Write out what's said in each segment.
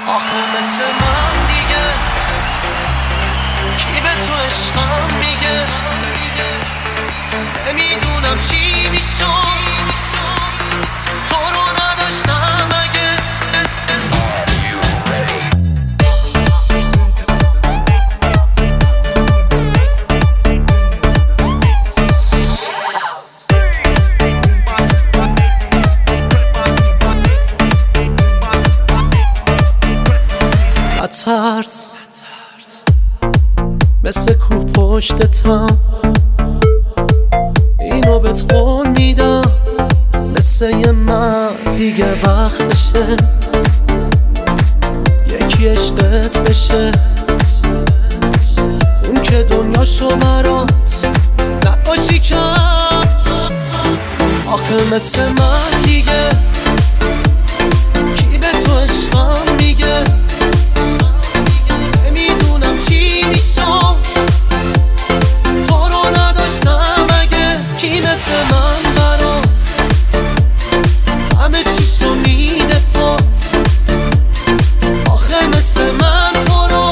آخه مثل من دیگه کی به تو عشقم میگه؟ نمیدونم چی میشد تو رو نداشتم اگه. ترس مثل کو پشتتم، اینو بهت قول میدم مثل یه مرد دیگه وقتشه یکی عشقت بشه، اون که دنیاشو برات نقاشی کرد. آخه مثل من دیگه کی به تو عشقم میگه؟ مثل من برات همه چیشو میده پات. آخه مثل من تو رو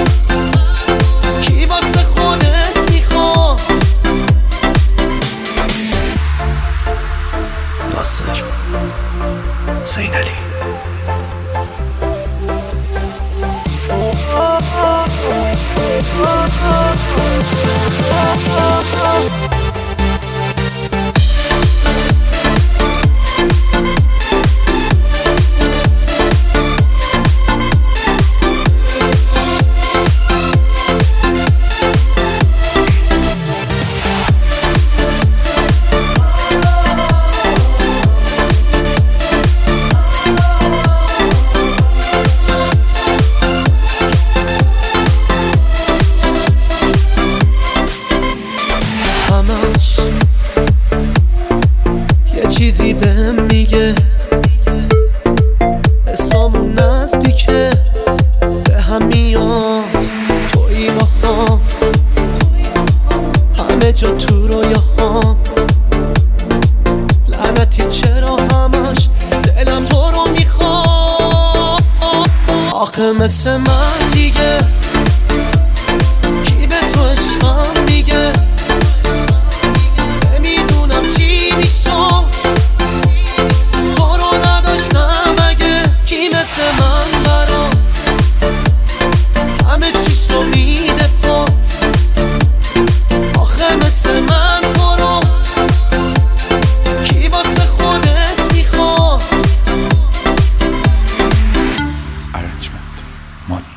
کی واسه خودت میخواد؟ ناصر زینالی. یه چیزی بهم میگه حسامون نزدیکه به هم میاد توی با هم همه جا تو رویاهام. لعنتی چرا همش دلم تو رو میخواد؟ آخه مثل من دیگه کی به تو عشقم میگه؟ مثل من برات همه چیشو میده پات. آخه مثل من تو رو کی واسه خودت میخواد؟ Arrangement Money.